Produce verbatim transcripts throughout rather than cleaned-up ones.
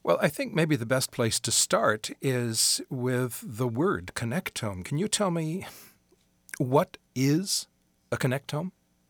Well, I think maybe the best place to start is with the word connectome. Can you tell me what is a connectome?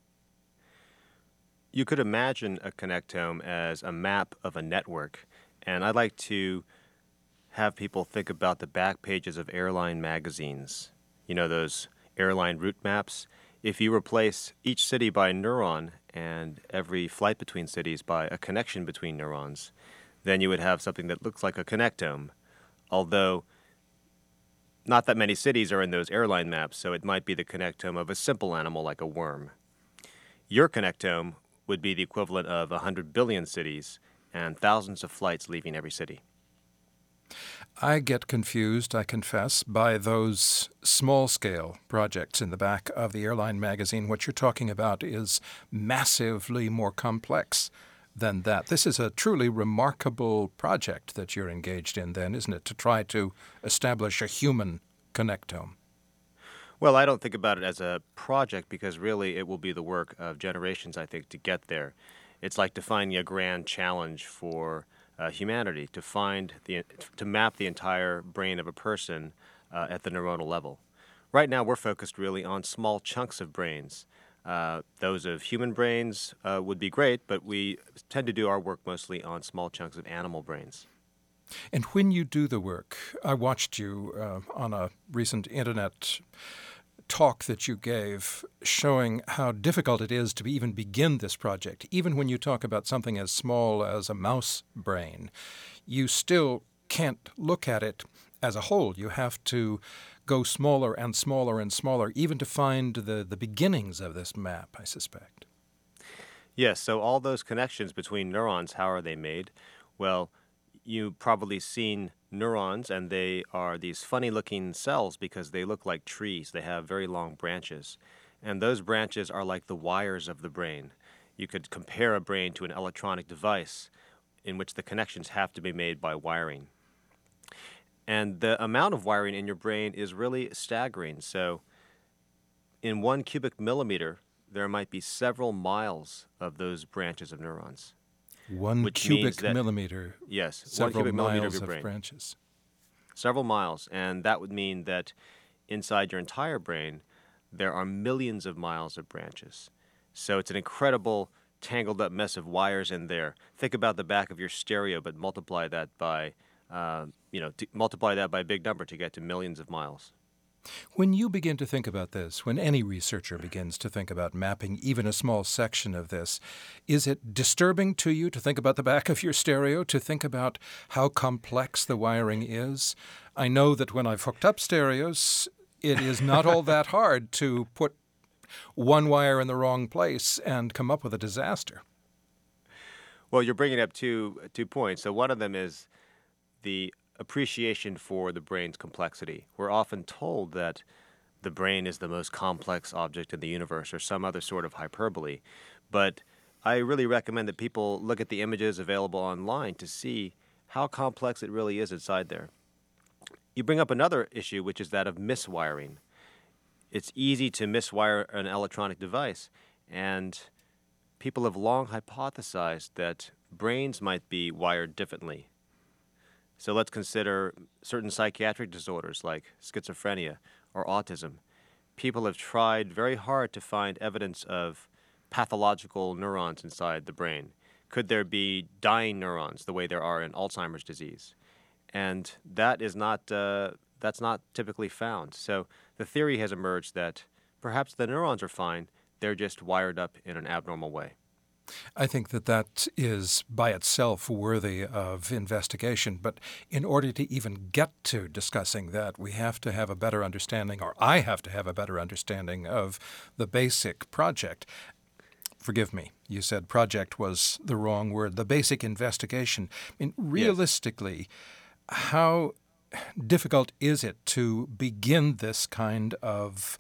You could imagine a connectome as a map of a network, and I'd like to have people think about the back pages of airline magazines. You know, those airline route maps? If you replace each city by a neuron and every flight between cities by a connection between neurons, then you would have something that looks like a connectome, although not that many cities are in those airline maps, so it might be the connectome of a simple animal like a worm. Your connectome would be the equivalent of one hundred billion cities and thousands of flights leaving every city. I get confused, I confess, by those small-scale projects in the back of the airline magazine. What you're talking about is massively more complex than that. This is a truly remarkable project that you're engaged in then, isn't it, to try to establish a human connectome? Well, I don't think about it as a project because really it will be the work of generations, I think, to get there. It's like defining a grand challenge for uh, humanity, to find the to map the entire brain of a person uh, at the neuronal level. Right now, we're focused really on small chunks of brains. Uh, those of human brains uh, would be great, but we tend to do our work mostly on small chunks of animal brains. And when you do the work, I watched you uh, on a recent internet talk that you gave showing how difficult it is to even begin this project. Even when you talk about something as small as a mouse brain, you still can't look at it as a whole. You have to go smaller and smaller and smaller, even to find the, the beginnings of this map, I suspect. Yes, so all those connections between neurons, how are they made? Well, you've probably seen neurons, and they are these funny-looking cells because they look like trees. They have very long branches, and those branches are like the wires of the brain. You could compare a brain to an electronic device in which the connections have to be made by wiring. And the amount of wiring in your brain is really staggering. So in one cubic millimeter, there might be several miles of those branches of neurons. One which cubic means that, millimeter, yes, one several cubic millimeter of miles your of brain. branches. Several miles, and that would mean that inside your entire brain, there are millions of miles of branches. So it's an incredible tangled up mess of wires in there. Think about the back of your stereo, but multiply that by, uh, you know, t- multiply that by a big number to get to millions of miles. When you begin to think about this, when any researcher begins to think about mapping even a small section of this, is it disturbing to you to think about the back of your stereo, to think about how complex the wiring is? I know that when I've hooked up stereos, it is not all that hard to put one wire in the wrong place and come up with a disaster. Well, you're bringing up two two points. So one of them is the appreciation for the brain's complexity. We're often told that the brain is the most complex object in the universe or some other sort of hyperbole. But I really recommend that people look at the images available online to see how complex it really is inside there. You bring up another issue, which is that of miswiring. It's easy to miswire an electronic device, and people have long hypothesized that brains might be wired differently. So let's consider certain psychiatric disorders like schizophrenia or autism. People have tried very hard to find evidence of pathological neurons inside the brain. Could there be dying neurons the way there are in Alzheimer's disease? And that is not, uh, that's not typically found. So the theory has emerged that perhaps the neurons are fine, they're just wired up in an abnormal way. I think that that is by itself worthy of investigation. But in order to even get to discussing that, we have to have a better understanding, or I have to have a better understanding of the basic project. Forgive me, you said project was the wrong word. The basic investigation. I mean, realistically, yes. How difficult is it to begin this kind of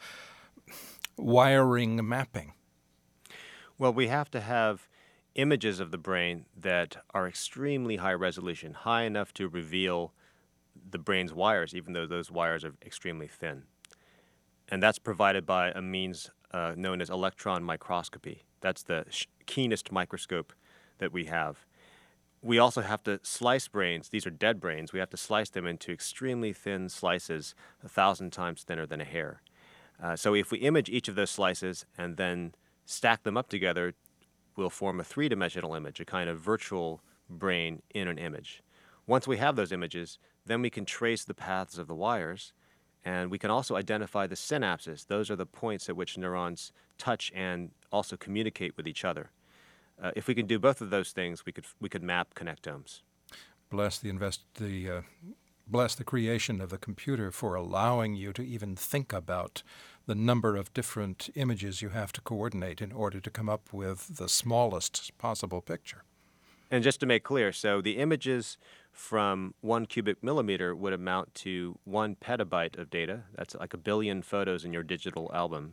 wiring mapping? Well, we have to have images of the brain that are extremely high resolution, high enough to reveal the brain's wires, even though those wires are extremely thin. And that's provided by a means uh, known as electron microscopy. That's the sh- keenest microscope that we have. we also have to slice brains. These are dead brains. We have to slice them into extremely thin slices, a thousand times thinner than a hair. Uh, so if we image each of those slices and then stack them up together, we'll form a three-dimensional image, a kind of virtual brain in an image. Once we have those images, then we can trace the paths of the wires, and we can also identify the synapses. Those are the points at which neurons touch and also communicate with each other. Uh, if we can do both of those things, we could we could map connectomes. Bless the invest the uh, bless the creation of the computer for allowing you to even think about the number of different images you have to coordinate in order to come up with the smallest possible picture. And just to make clear, so the images from one cubic millimeter would amount to one petabyte of data. That's like a billion photos in your digital album.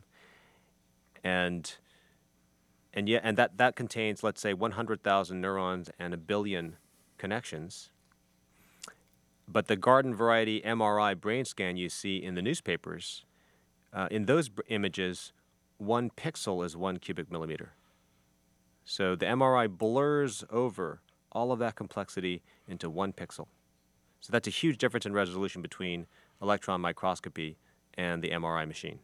And and yeah, and that, that contains, let's say, one hundred thousand neurons and a billion connections. But the garden variety M R I brain scan you see in the newspapers, uh, in those b- images, one pixel is one cubic millimeter. So the M R I blurs over all of that complexity into one pixel. So that's a huge difference in resolution between electron microscopy and the M R I machine.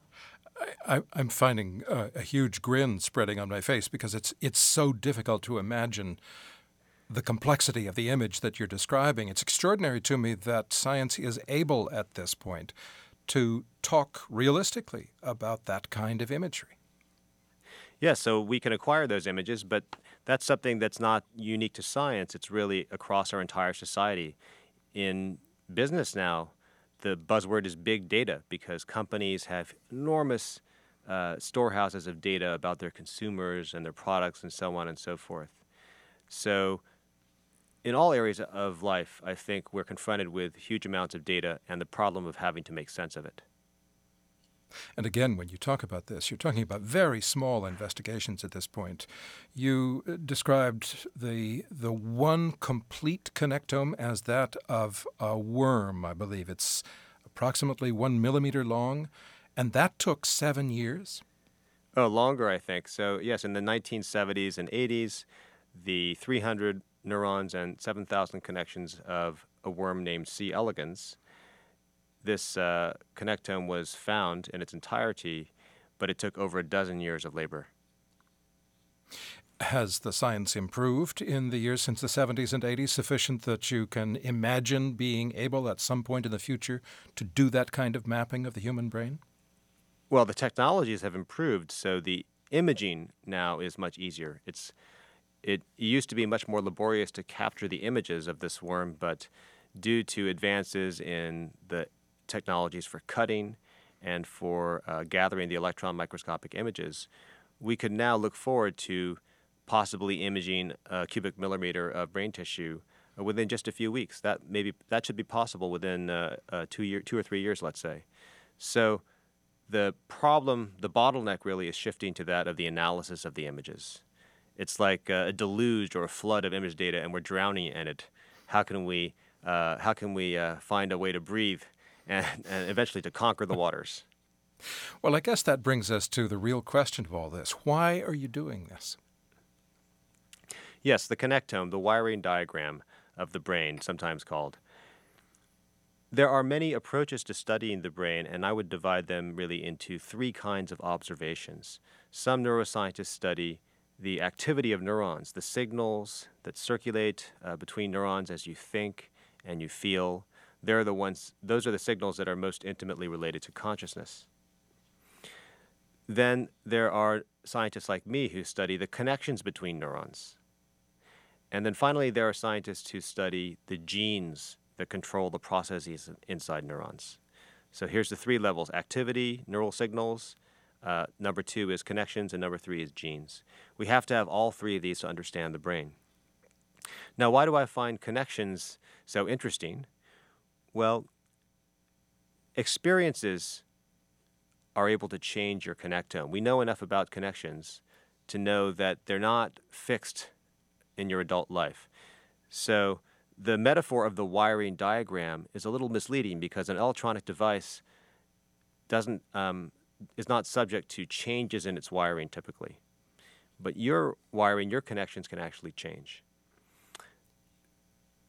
I, I'm finding uh, a huge grin spreading on my face because it's it's so difficult to imagine the complexity of the image that you're describing. It's extraordinary to me that science is able at this point to talk realistically about that kind of imagery. Yes, so we can acquire those images, but that's something that's not unique to science. It's really across our entire society. In business now, the buzzword is big data because companies have enormous uh, storehouses of data about their consumers and their products and so on and so forth. So in all areas of life, I think we're confronted with huge amounts of data and the problem of having to make sense of it. And again, when you talk about this, you're talking about very small investigations at this point. You uh, described the the one complete connectome as that of a worm, I believe. It's approximately one millimeter long, and that took seven years. Oh, longer, I think. So, yes, in the nineteen seventies and eighties, the three hundred neurons and seven thousand connections of a worm named C. elegans, this uh, connectome was found in its entirety, but it took over a dozen years of labor. Has the science improved in the years since the seventies and eighties sufficient that you can imagine being able at some point in the future to do that kind of mapping of the human brain? Well, the technologies have improved, so the imaging now is much easier. It's it used to be much more laborious to capture the images of this worm, but due to advances in the technologies for cutting and for uh, gathering the electron microscopic images, we could now look forward to possibly imaging a cubic millimeter of brain tissue uh, within just a few weeks. That maybe that should be possible within uh, uh, two year, two or three years, let's say. So the problem, the bottleneck really is shifting to that of the analysis of the images. It's like a, a deluge or a flood of image data, and we're drowning in it. How can we uh, how can we uh, find a way to breathe and, and eventually to conquer the waters? Well, I guess that brings us to the real question of all this. Why are you doing this? Yes, the connectome, the wiring diagram of the brain, sometimes called. There are many approaches to studying the brain, and I would divide them really into three kinds of observations. Some neuroscientists study the activity of neurons, the signals that circulate uh, between neurons as you think and you feel. They're the ones, those are the signals that are most intimately related to consciousness. Then there are scientists like me who study the connections between neurons. And then finally, there are scientists who study the genes that control the processes inside neurons. So here's the three levels: activity, neural signals, uh, number two is connections, and number three is genes. We have to have all three of these to understand the brain. Now, why do I find connections so interesting? Well, experiences are able to change your connectome. We know enough about connections to know that they're not fixed in your adult life. So the metaphor of the wiring diagram is a little misleading because an electronic device doesn't um, is not subject to changes in its wiring typically. But your wiring, your connections can actually change.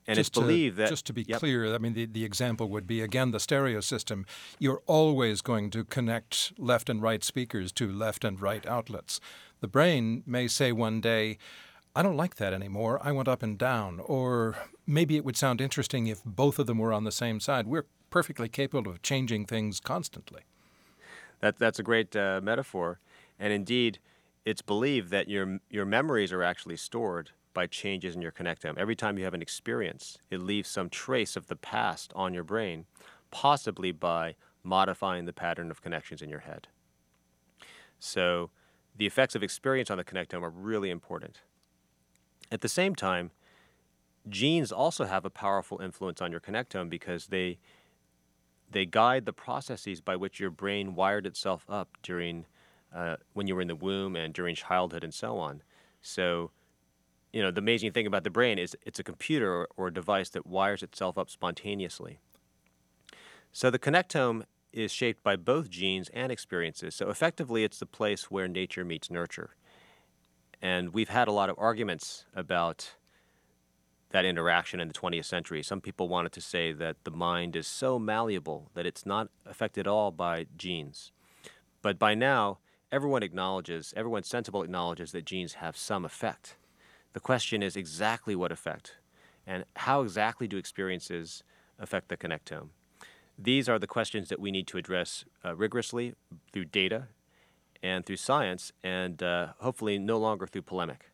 And it's Just to, believed that, just to be yep, clear, I mean, the, the example would be, again, the stereo system. You're always going to connect left and right speakers to left and right outlets. The brain may say one day, I don't like that anymore, I want up and down. Or maybe it would sound interesting if both of them were on the same side. We're perfectly capable of changing things constantly. that, that's a great uh, metaphor. And indeed, it's believed that your, your memories are actually stored by changes in your connectome. Every time you have an experience, it leaves some trace of the past on your brain, possibly by modifying the pattern of connections in your head. So the effects of experience on the connectome are really important. At the same time, genes also have a powerful influence on your connectome because they, they guide the processes by which your brain wired itself up during uh, when you were in the womb and during childhood and so on. So you know, the amazing thing about the brain is it's a computer or, or a device that wires itself up spontaneously. So the connectome is shaped by both genes and experiences. So effectively, it's the place where nature meets nurture. And we've had a lot of arguments about that interaction in the twentieth century. Some people wanted to say that the mind is so malleable that it's not affected at all by genes. But by now, everyone acknowledges, everyone sensible acknowledges that genes have some effect. The question is exactly what effect, and how exactly do experiences affect the connectome? These are the questions that we need to address uh, rigorously through data and through science, and uh, hopefully no longer through polemic.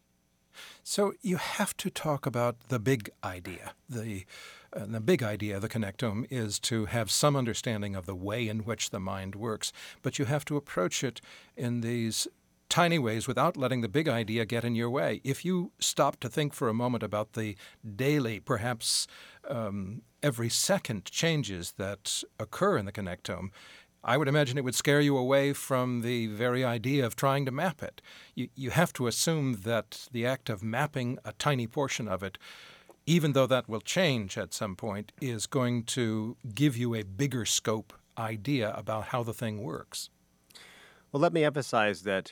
So you have to talk about the big idea. The, uh, the big idea of the connectome is to have some understanding of the way in which the mind works, but you have to approach it in these tiny ways without letting the big idea get in your way. If you stop to think for a moment about the daily, perhaps um, every second changes that occur in the connectome, I would imagine it would scare you away from the very idea of trying to map it. You, you have to assume that the act of mapping a tiny portion of it, even though that will change at some point, is going to give you a bigger scope idea about how the thing works. Well, let me emphasize that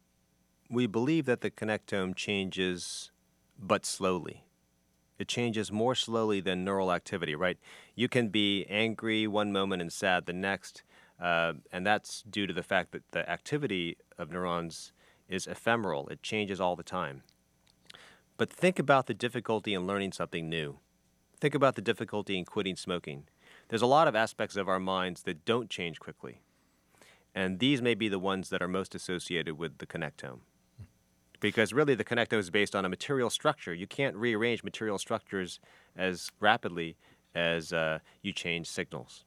we believe that the connectome changes, but slowly. It changes more slowly than neural activity, right? You can be angry one moment and sad the next, uh, and that's due to the fact that the activity of neurons is ephemeral. It changes all the time. But think about the difficulty in learning something new. Think about the difficulty in quitting smoking. There's a lot of aspects of our minds that don't change quickly, and these may be the ones that are most associated with the connectome. Because really the connectome is based on a material structure. You can't rearrange material structures as rapidly as uh, you change signals.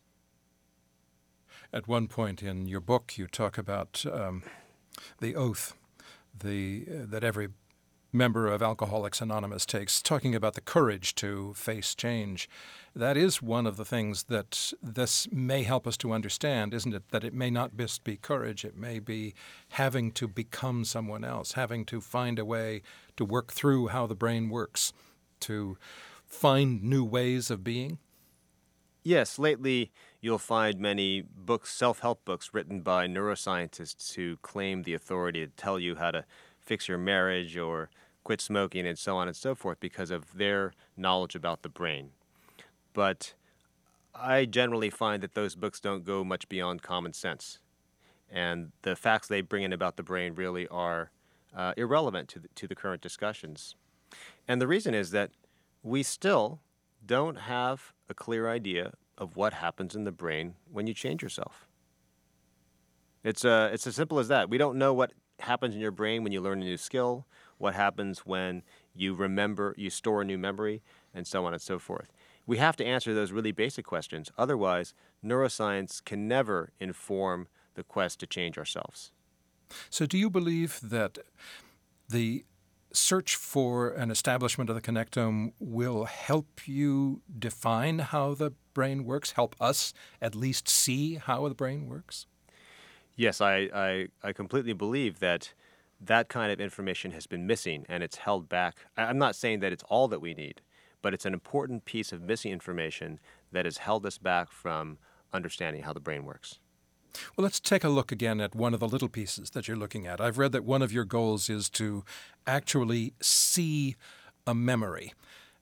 At one point in your book, you talk about um, the oath the, uh, that every member of Alcoholics Anonymous takes, talking about the courage to face change. That is one of the things that this may help us to understand, isn't it? That it may not just be courage, it may be having to become someone else, having to find a way to work through how the brain works, to find new ways of being. Yes, lately you'll find many books, self-help books written by neuroscientists who claim the authority to tell you how to fix your marriage or quit smoking and so on and so forth because of their knowledge about the brain. But I generally find that those books don't go much beyond common sense. And the facts they bring in about the brain really are uh, irrelevant to the, to the current discussions. And the reason is that we still don't have a clear idea of what happens in the brain when you change yourself. It's, uh, it's as simple as that. We don't know what happens in your brain when you learn a new skill, what happens when you remember, you store a new memory, and so on and so forth. We have to answer those really basic questions. Otherwise, neuroscience can never inform the quest to change ourselves. So do you believe that the search for an establishment of the connectome will help you define how the brain works, help us at least see how the brain works? Yes, I, I, I completely believe that that kind of information has been missing and it's held back. I'm not saying that it's all that we need, but it's an important piece of missing information that has held us back from understanding how the brain works. Well, let's take a look again at one of the little pieces that you're looking at. I've read that one of your goals is to actually see a memory.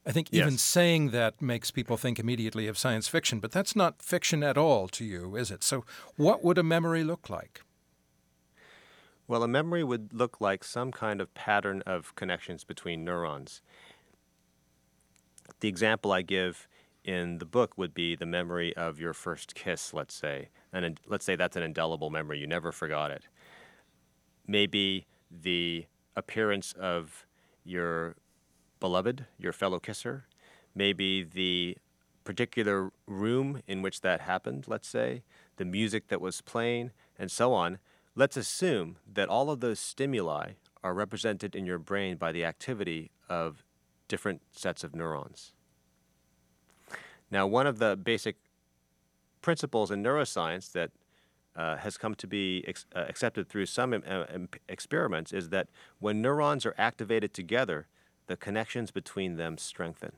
I think even Yes. saying that makes people think immediately of science fiction, but that's not fiction at all to you, is it? So what would a memory look like? Well, a memory would look like some kind of pattern of connections between neurons. The example I give in the book would be the memory of your first kiss, let's say. And let's say that's an indelible memory. You never forgot it. Maybe the appearance of your beloved, your fellow kisser. Maybe the particular room in which that happened, let's say, the music that was playing, and so on. Let's assume that all of those stimuli are represented in your brain by the activity of different sets of neurons. Now, one of the basic principles in neuroscience that uh, has come to be ex- uh, accepted through some um, uh, experiments is that when neurons are activated together, the connections between them strengthen.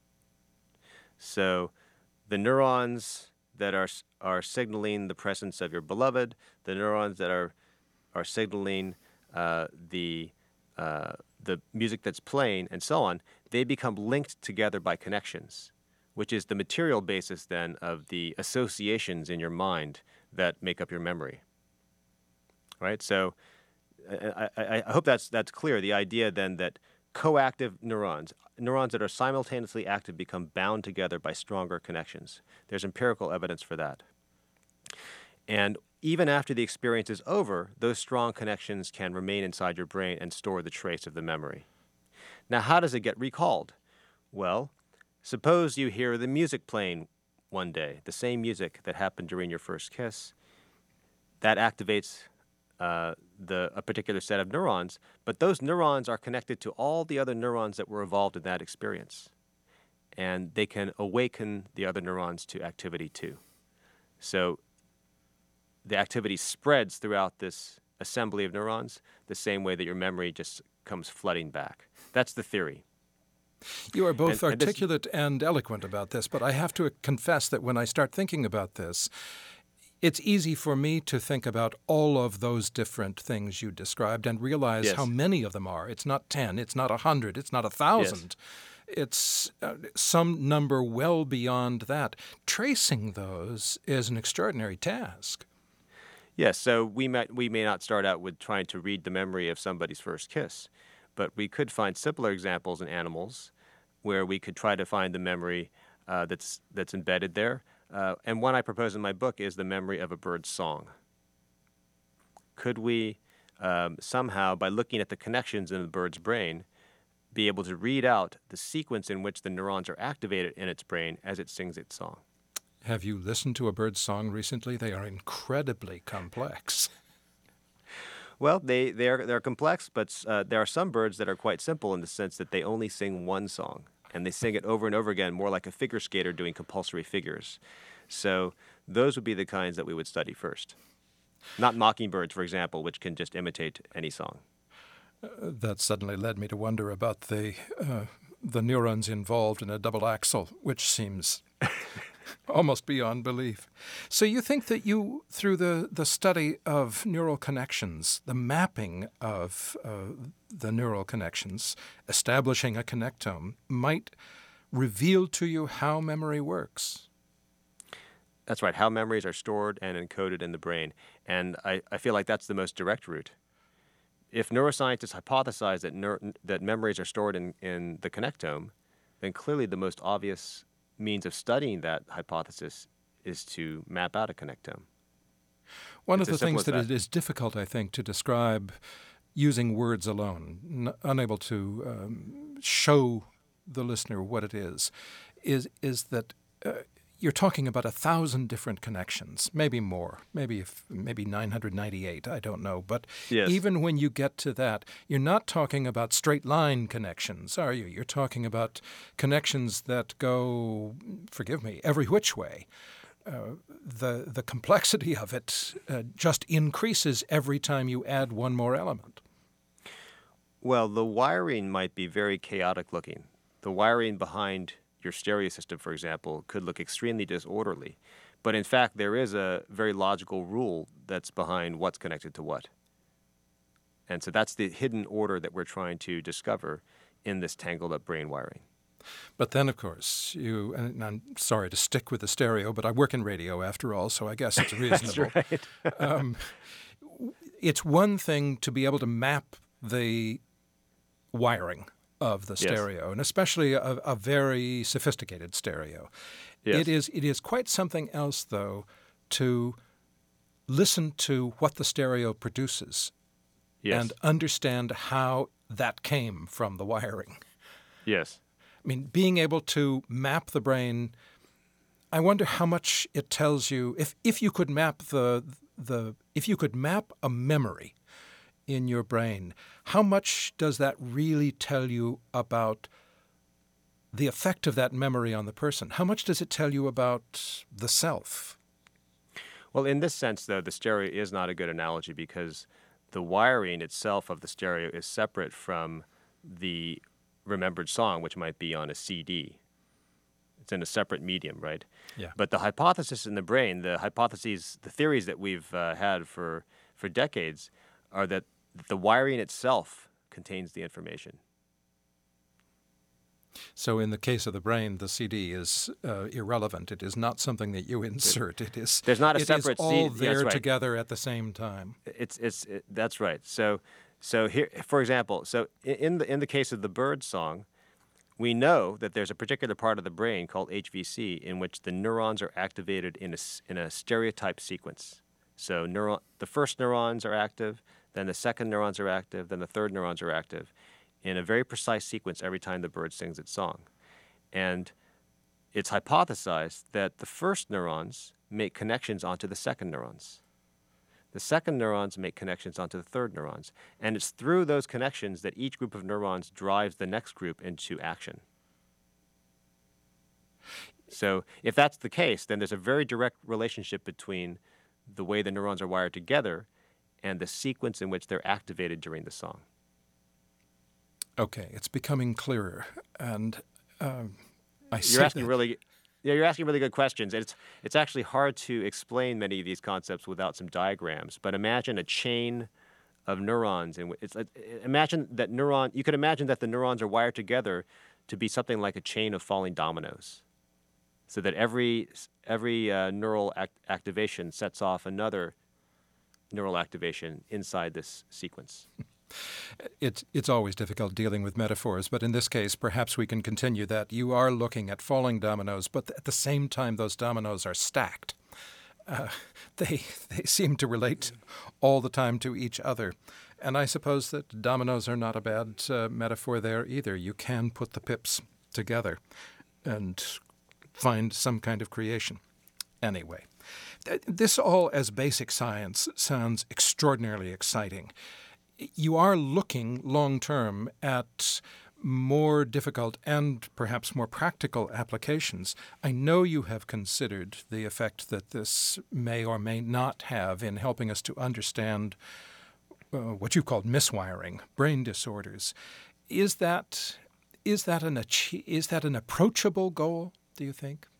So the neurons that are are signaling the presence of your beloved, the neurons that are are signaling uh, the uh, the music that's playing, and so on, they become linked together by connections, which is the material basis then of the associations in your mind that make up your memory. Right? So I, I, I hope that's that's clear. The idea then that coactive neurons, neurons that are simultaneously active, become bound together by stronger connections. There's empirical evidence for that. And even after the experience is over, those strong connections can remain inside your brain and store the trace of the memory. Now, how does it get recalled? Well, suppose you hear the music playing one day, the same music that happened during your first kiss. That activates uh, the, a particular set of neurons, but those neurons are connected to all the other neurons that were involved in that experience. And they can awaken the other neurons to activity too. So the activity spreads throughout this assembly of neurons the same way that your memory just comes flooding back. That's the theory. You are both And- and this- articulate and eloquent about this, but I have to confess that when I start thinking about this, it's easy for me to think about all of those different things you described and realize Yes. how many of them are. It's not ten, it's not a hundred, it's not a thousand. It's uh, some number well beyond that. Tracing those is an extraordinary task. Yes, so we might we may not start out with trying to read the memory of somebody's first kiss, but we could find simpler examples in animals where we could try to find the memory uh, that's that's embedded there. Uh, and one I propose in my book is the memory of a bird's song. Could we um, somehow, by looking at the connections in the bird's brain, be able to read out the sequence in which the neurons are activated in its brain as it sings its song? Have you listened to a bird's song recently? They are incredibly complex. Well, they, they're, they're complex, but uh, there are some birds that are quite simple in the sense that they only sing one song, and they sing it over and over again, more like a figure skater doing compulsory figures. So those would be the kinds that we would study first. Not mockingbirds, for example, which can just imitate any song. Uh, that suddenly led me to wonder about the uh, the neurons involved in a double axle, which seems almost beyond belief. So you think that you, through the, the study of neural connections, the mapping of uh, the neural connections, establishing a connectome, might reveal to you how memory works? That's right, how memories are stored and encoded in the brain. And I, I feel like that's the most direct route. If neuroscientists hypothesize that, neur- that memories are stored in, in the connectome, then clearly the most obvious means of studying that hypothesis is to map out a connectome. One It's of as the things simple that as it that. is difficult, I think, to describe using words alone, n- unable to um, show the listener what it is, is is that uh, you're talking about a thousand different connections, maybe more, maybe if, maybe nine hundred ninety-eight, I don't know. But Yes. even when you get to that, you're not talking about straight line connections, are you? You're talking about connections that go, forgive me, every which way. Uh, the the complexity of it uh, just increases every time you add one more element. Well, the wiring might be very chaotic looking. The wiring behind your stereo system, for example, could look extremely disorderly. But in fact, there is a very logical rule that's behind what's connected to what. And so that's the hidden order that we're trying to discover in this tangled up brain wiring. But then, of course, you, and I'm sorry to stick with the stereo, but I work in radio after all, so I guess it's reasonable. That's right. um, it's one thing to be able to map the wiring of the stereo, yes. and especially a, a very sophisticated stereo. Yes. It is, it is quite something else, though, to listen to what the stereo produces yes. and understand how that came from the wiring. Yes. I mean, being able to map the brain, I wonder how much it tells you. If if you could map the the if you could map a memory in your brain, how much does that really tell you about the effect of that memory on the person? How much does it tell you about the self? Well, in this sense, though, the stereo is not a good analogy because the wiring itself of the stereo is separate from the remembered song, which might be on a C D. It's in a separate medium, right? Yeah. But the hypothesis in the brain, the hypotheses, the theories that we've uh, had for, for decades are that the wiring itself contains the information. So in the case of the brain, the C D is uh, irrelevant. It is not something that you insert. It is. There's not a it separate is all C D. there That's right. together at the same time. It's it's it, that's right. So so here, for example, so in the in the case of the bird song, we know that there's a particular part of the brain called H V C in which the neurons are activated in a in a stereotype sequence. So neuron, the first neurons are active, then the second neurons are active, then the third neurons are active, in a very precise sequence every time the bird sings its song. And it's hypothesized that the first neurons make connections onto the second neurons. The second neurons make connections onto the third neurons. And it's through those connections that each group of neurons drives the next group into action. So if that's the case, then there's a very direct relationship between the way the neurons are wired together and the sequence in which they're activated during the song. Okay, it's becoming clearer, and um, I see you're asking that. really, yeah, you're asking really good questions. It's it's actually hard to explain many of these concepts without some diagrams. But imagine a chain of neurons, and it's imagine that neuron. You could imagine that the neurons are wired together to be something like a chain of falling dominoes, so that every every uh, neural act activation sets off another neural activation inside this sequence. It's, it's always difficult dealing with metaphors, but in this case, perhaps we can continue that. You are looking at falling dominoes, but at the same time, those dominoes are stacked. Uh, they, they seem to relate all the time to each other. And I suppose that dominoes are not a bad uh, metaphor there either. You can put the pips together and find some kind of creation. Anyway, th- this all as basic science sounds extraordinarily exciting. You are looking long-term at more difficult and perhaps more practical applications. I know you have considered the effect that this may or may not have in helping us to understand uh, what you've called miswiring, brain disorders. Is that is that an achie- is that an approachable goal, do you think?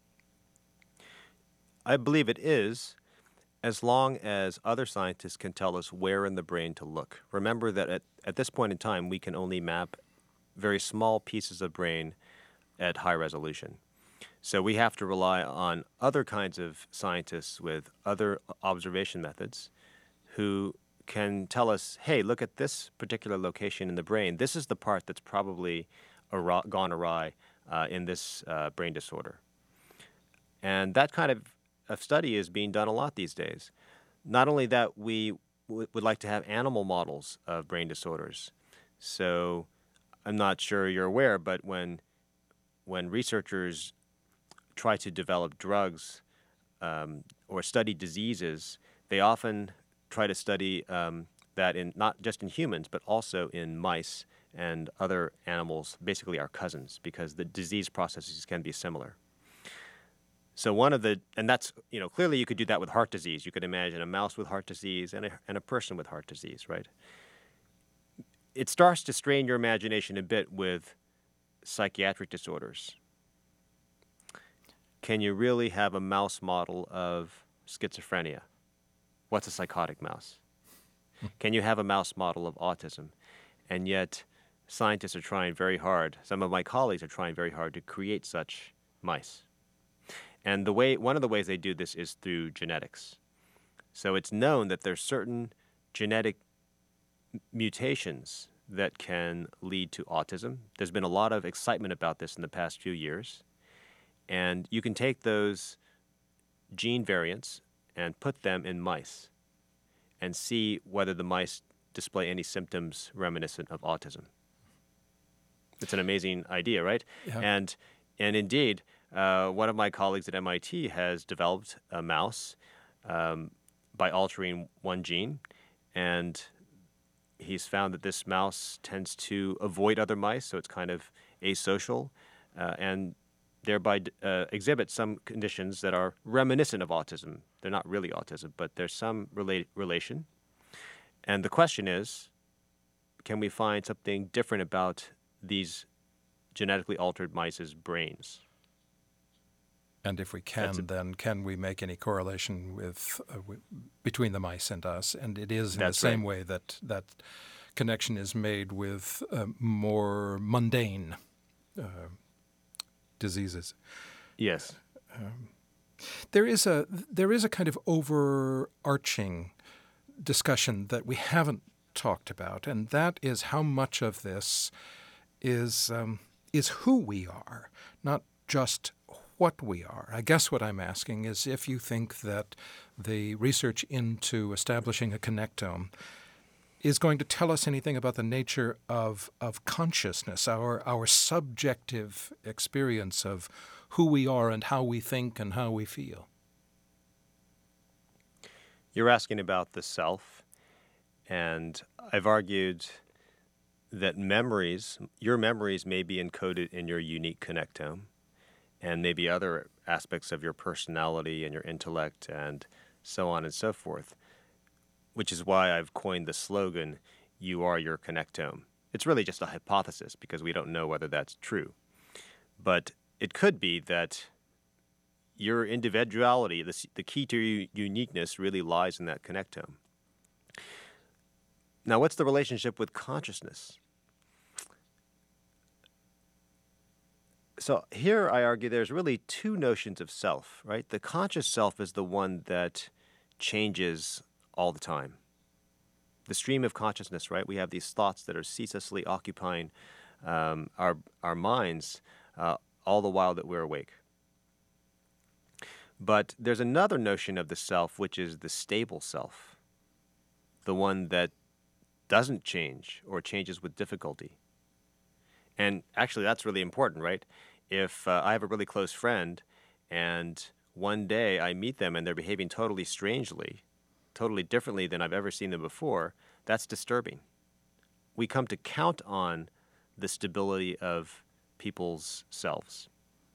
I believe it is, as long as other scientists can tell us where in the brain to look. Remember that at, at this point in time, we can only map very small pieces of brain at high resolution. So we have to rely on other kinds of scientists with other observation methods who can tell us, hey, look at this particular location in the brain. This is the part that's probably awry, gone awry uh, in this uh, brain disorder. And that kind of of study is being done a lot these days. Not only that, we w- would like to have animal models of brain disorders. So I'm not sure you're aware, but when when researchers try to develop drugs um, or study diseases, they often try to study um, that in not just in humans, but also in mice and other animals, basically our cousins, because the disease processes can be similar. So one of the, and that's, you know, clearly you could do that with heart disease. You could imagine a mouse with heart disease and a, and a person with heart disease, right? It starts to strain your imagination a bit with psychiatric disorders. Can you really have a mouse model of schizophrenia? What's a psychotic mouse? Can you have a mouse model of autism? And yet scientists are trying very hard, some of my colleagues are trying very hard to create such mice. And the way one of the ways they do this is through genetics. So it's known that there's certain genetic mutations that can lead to autism. There's been a lot of excitement about this in the past few years. And you can take those gene variants and put them in mice and see whether the mice display any symptoms reminiscent of autism. It's an amazing idea, right? Yeah. And and indeed, uh, one of my colleagues at M I T has developed a mouse um, by altering one gene, and he's found that this mouse tends to avoid other mice, so it's kind of asocial, uh, and thereby uh, exhibit some conditions that are reminiscent of autism. They're not really autism, but there's some rela- relation. And the question is, can we find something different about these genetically altered mice's brains? And if we can, a, then can we make any correlation with, uh, w- between the mice and us? And it is in the That's same right. way that that connection is made with uh, more mundane uh, diseases. Yes. Um, there is a there is a kind of overarching discussion that we haven't talked about, and that is how much of this is um, is who we are, not just what we are. I guess what I'm asking is if you think that the research into establishing a connectome is going to tell us anything about the nature of of consciousness, our our subjective experience of who we are and how we think and how we feel. You're asking about the self, and I've argued that memories, your memories may be encoded in your unique connectome, and maybe other aspects of your personality and your intellect and so on and so forth, which is why I've coined the slogan, "You are your connectome." It's really just a hypothesis because we don't know whether that's true. But it could be that your individuality, the, the key to your uniqueness, really lies in that connectome. Now, what's the relationship with consciousness? So here I argue there's really two notions of self, right? The conscious self is the one that changes all the time. The stream of consciousness, right? We have these thoughts that are ceaselessly occupying um, our, our minds uh, all the while that we're awake. But there's another notion of the self, which is the stable self, the one that doesn't change or changes with difficulty. And actually, that's really important, right? If uh, I have a really close friend and one day I meet them and they're behaving totally strangely, totally differently than I've ever seen them before, that's disturbing. We come to count on the stability of people's selves.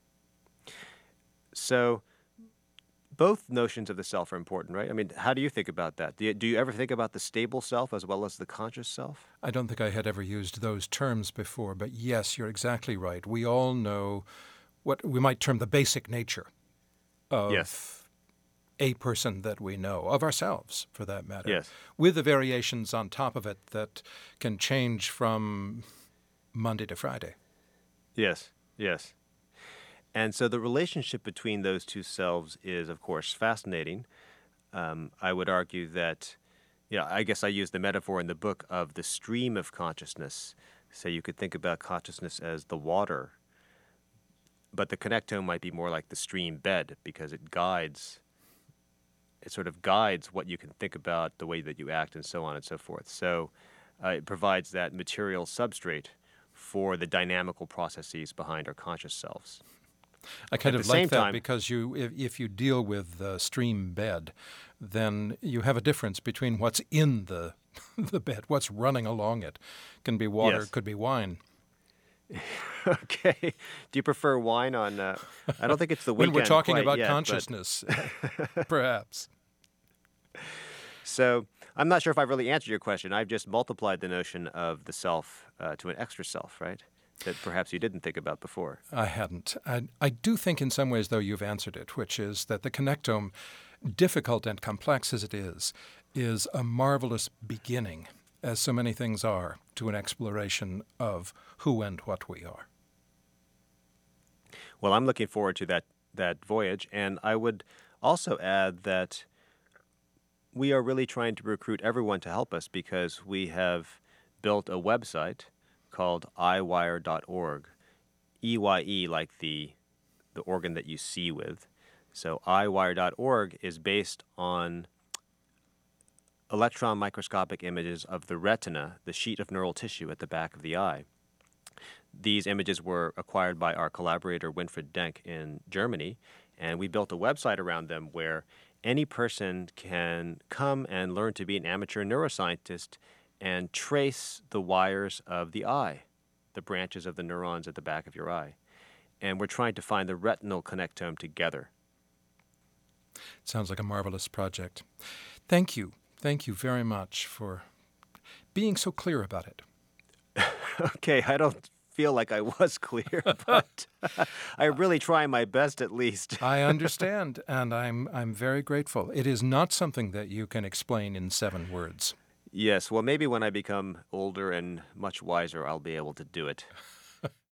So both notions of the self are important, right? I mean, how do you think about that? Do you, do you ever think about the stable self as well as the conscious self? I don't think I had ever used those terms before, but yes, you're exactly right. We all know what we might term the basic nature of Yes. a person that we know, of ourselves, for that matter, Yes. with the variations on top of it that can change from Monday to Friday. Yes, yes. And so the relationship between those two selves is, of course, fascinating. Um, I would argue that, yeah, I guess I use the metaphor in the book of the stream of consciousness. So you could think about consciousness as the water, but the connectome might be more like the stream bed because it guides, it sort of guides what you can think about, the way that you act, and so on and so forth. So uh, it provides that material substrate for the dynamical processes behind our conscious selves. I kind At of the like same that time- because you, if, if you deal with the stream bed, then you have a difference between what's in the the bed, what's running along it. Can be water, Yes. could be wine. Okay. Do you prefer wine on? Uh, I don't think it's the When weekend we're talking quite about yet, but- consciousness, perhaps. So I'm not sure if I've really answered your question. I've just multiplied the notion of the self uh, to an extra self, right? That perhaps you didn't think about before. I hadn't. I, I do think in some ways, though, you've answered it, which is that the connectome, difficult and complex as it is, is a marvelous beginning. as so many things are, to an exploration of who and what we are. Well, I'm looking forward to that, that voyage, and I would also add that we are really trying to recruit everyone to help us because we have built a website called i wire dot org. E Y E like the, the organ that you see with. So i wire dot org is based on electron microscopic images of the retina, the sheet of neural tissue at the back of the eye. These images were acquired by our collaborator Winfried Denk in Germany, and we built a website around them where any person can come and learn to be an amateur neuroscientist and trace the wires of the eye, the branches of the neurons at the back of your eye. And we're trying to find the retinal connectome together. Sounds like a marvelous project. Thank you. Thank you very much for being so clear about it. Okay, I don't feel like I was clear, but I really try my best at least. I understand, and I'm I'm very grateful. It is not something that you can explain in seven words. Yes, well, maybe when I become older and much wiser, I'll be able to do it.